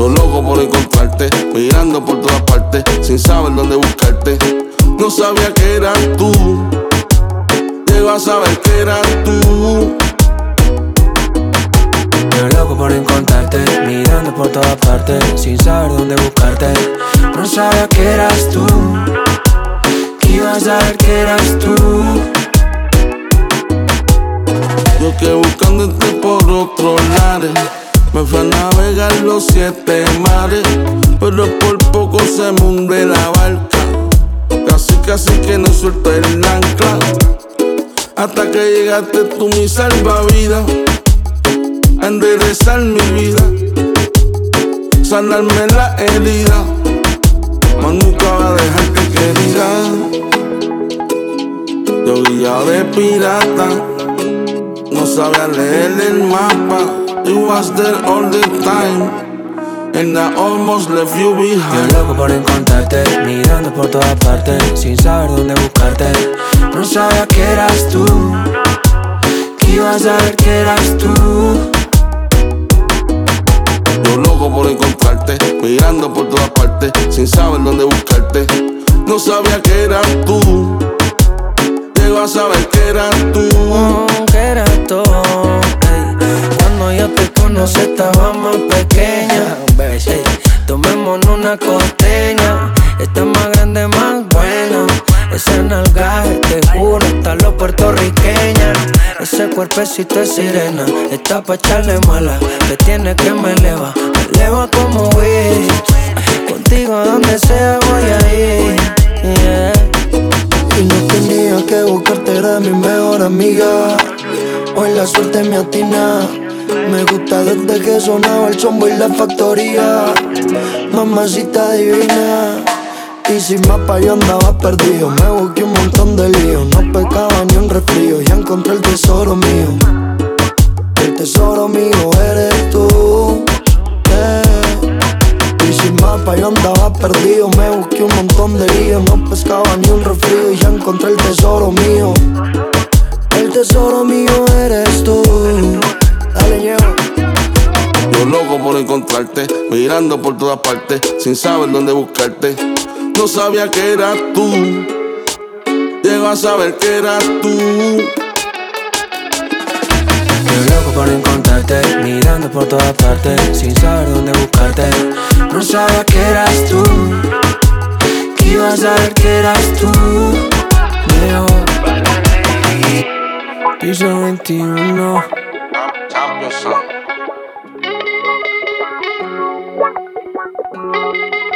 Yo loco por encontrarte, mirando por todas partes, sin saber dónde buscarte. No sabía que eras tú, llego a saber que eras tú. Yo loco por encontrarte, mirando por todas partes, sin saber dónde buscarte. No sabía que eras tú, que iba a saber que eras tú. Yo que buscándote por otros lares, me fui a navegar los 7 mares, pero por poco se me hunde la barca. Casi que no suelto el ancla, hasta que llegaste tú, mi salvavidas, a enderezar mi vida, sanarme la herida, mas nunca va a dejarte querida. Yo guiado de pirata, no sabía leer el mapa. You was there all the time, and I almost left you behind. Yo loco por encontrarte, mirando por todas partes, sin saber dónde buscarte. No sabía que eras tú, que iba a saber que eras tú. Yo loco por encontrarte, mirando por todas partes, sin saber dónde buscarte. No sabía que eras tú, llego a saber que eras tú. Que eras tú. Cuando yo te conocí estaba más pequeña. Ey, tomémonos una costeña. Esta más grande, más buena. Ese nalgaje, te juro, está lo puertorriqueña. Ese cuerpecito es sirena, está pa' echarle mala. Que tiene que me eleva como witch. Contigo donde sea voy a ir, yeah. Y no tenía que buscarte, era mi mejor amiga. Hoy la suerte me atina. Me gusta desde que sonaba el chombo y la factoría. Mamacita divina. Y sin mapa yo andaba perdido. Me busqué un montón de líos. No pecaba ni un resfrío. Ya encontré el tesoro mío. El tesoro mío eres tú, Y sin mapa yo andaba perdido. Me busqué un montón de líos. No pescaba ni un resfrío. Y ya encontré el tesoro mío. El tesoro mío eres tú. Dale, llevo. Yo loco por encontrarte, mirando por todas partes, sin saber dónde buscarte. No sabía que eras tú, llego a saber que eras tú. Yo loco por encontrarte, mirando por todas partes, sin saber dónde buscarte. No sabía que eras tú, que iba a saber que eras tú. Piso 21. Champions.